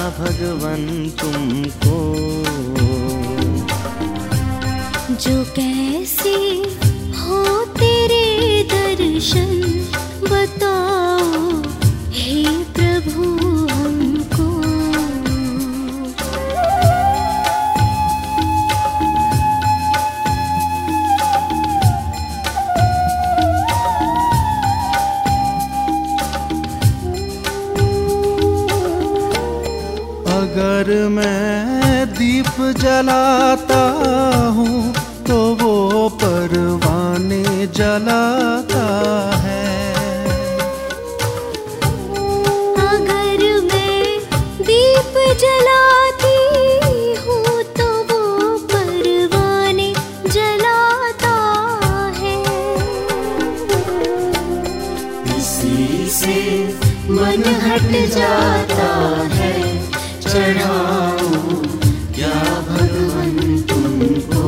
भगवन तुमको। जो कैसे हो तेरे दर्शन बताओ हे प्रभु हमको। अगर मैं दीप जलाता हूँ तो वो परवाने जलाता है। अगर मैं दीप जलाती हूँ तो वो परवाने जलाता है। इसी से मन हट जाता है, चढ़ाऊं क्या भगवन तुमको।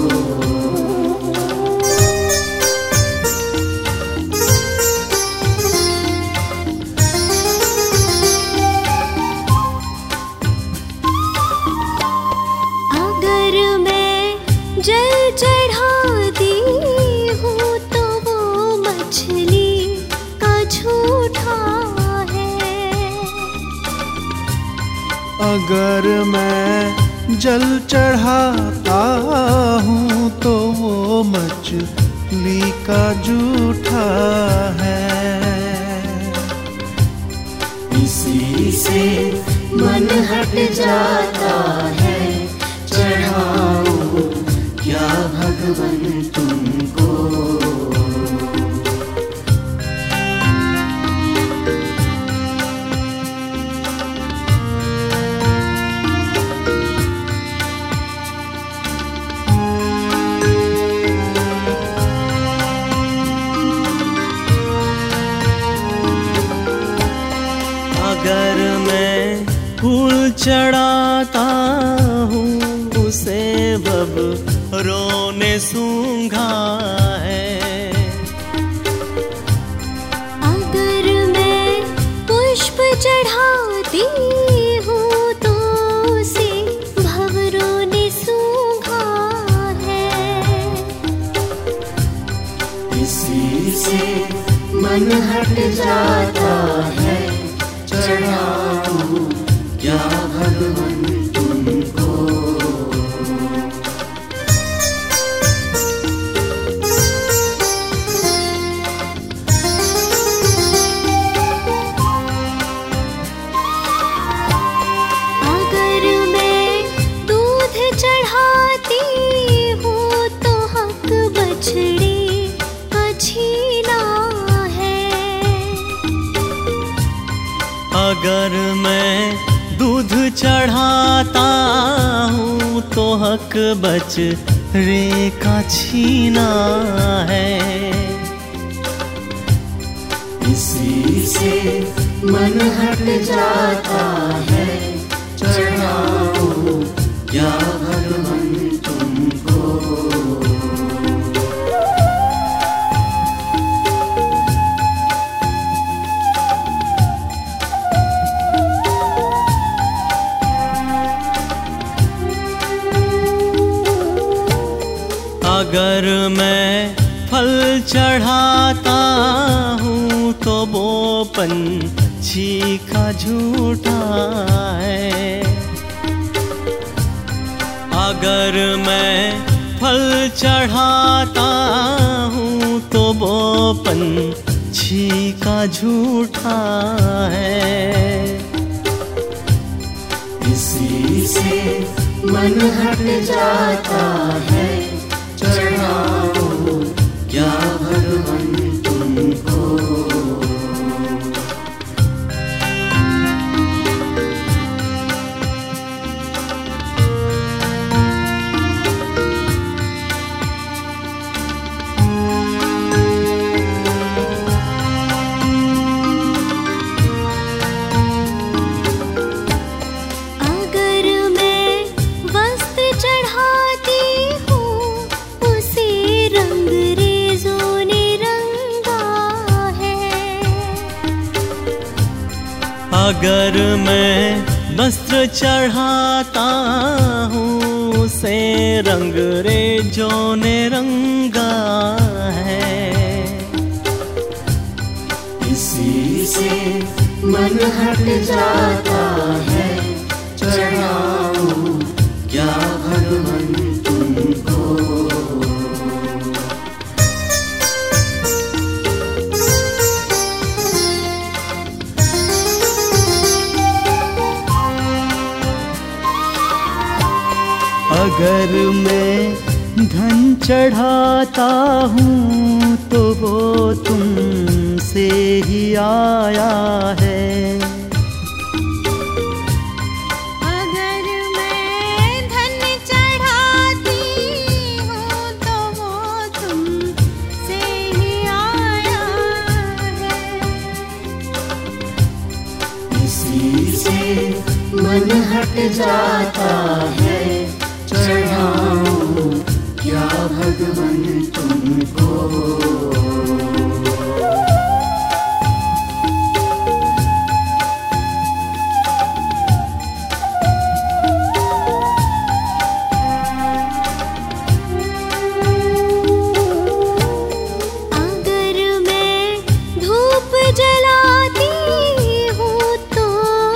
अगर मैं जल चढ़ाती हूँ तो वो मछली का झूठा है। अगर मैं जल चढ़ाता हूँ तो वो मछली का जूठा है। इसी से मन हट जाता है, चढ़ाऊं क्या भगवन तुमको। अगर मैं फूल चढ़ाता हूँ उसे बबरों ने सूंघा है। अगर मैं पुष्प चढ़ाती हूँ तो उसे भंवरों ने सूंघा है। इसी से मन हट जाता है, चढ़ाऊं क्या भगवन तुमको। अगर मैं दूध चढ़ाती हूँ तो हक बछड़े का छीना है। अगर मैं दूध चढ़ाता हूँ तो हक बछड़े का छीना है। इसी से मन हट जाता है, चढ़ाऊं क्या भगवन तुमको। अगर मैं फल चढ़ाता हूँ तो वो पंछी का झूठा है। अगर मैं फल चढ़ाता हूँ तो वो पंछी का झूठा है। इसी से मन हट जाता है, चढ़ाऊं क्या भगवन तुमको। अगर मैं वस्त्र चढ़ाती हूँ उसे रंग रेज़ों ने रंगा है। अगर मैं वस्त्र चढ़ाता हूँ उसे रंग रेजो ने रंगा है। इसी से मन हट जाता है, चढ़ाऊं क्या भगवन तुमको। अगर मैं धन चढ़ाता हूँ तो वो तुमसे ही आया है। अगर मैं धन चढ़ाती हूँ तो वो तुमसे ही आया है। इसी से मन हट जाता है, चढ़ाऊं क्या भगवन तुमको। अगर मैं धूप जलाती हूँ तो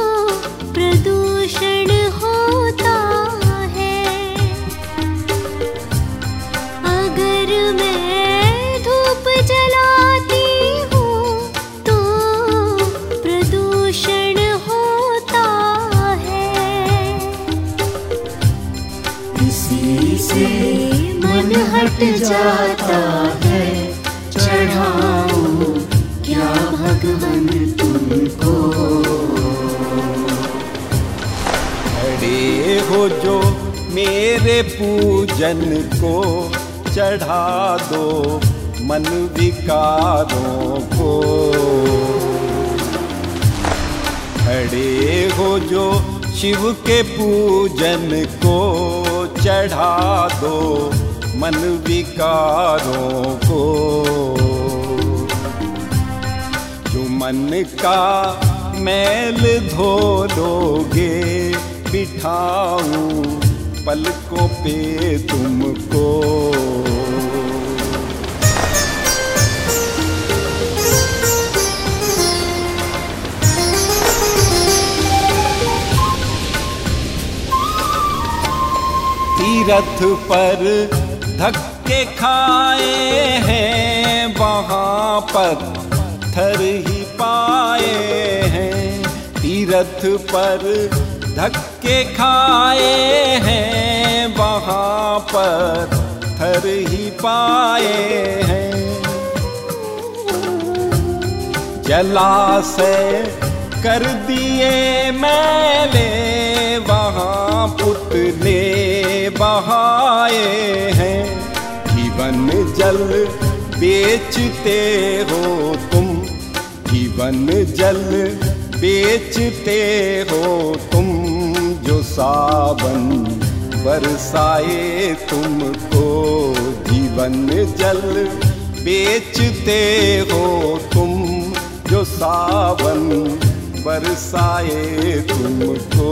प्रदूषण होता है। अगर मैं धूप जलाती हूँ तो प्रदूषण होता है। इसी से मन हट जाता है, चढ़ाऊं क्या भगवन तुमको। खड़े हो जो मेरे पूजन को, चढ़ा दो मन विकारों को। खड़े हो जो शिव के पूजन को, चढ़ा दो मन विकारों को। जो मन का मैल धो लोगे, बिठाऊं पलकों पे तुमको। तीरथ पर धक्के खाए हैं, वहाँ पत्थर ही पाए हैं। तीरथ पर धक्के खाए हैं, वहाँ पत्थर ही पाए हैं। जलाशय कर दिए मैले, वहाँ पुतले बहाए हैं। जीवन जल बेचते हो तुम, जीवन जल बेचते हो तुम। जो सावन बरसाए तुमको, जीवन जल बेचते हो तुम। जो सावन बरसाए तुमको।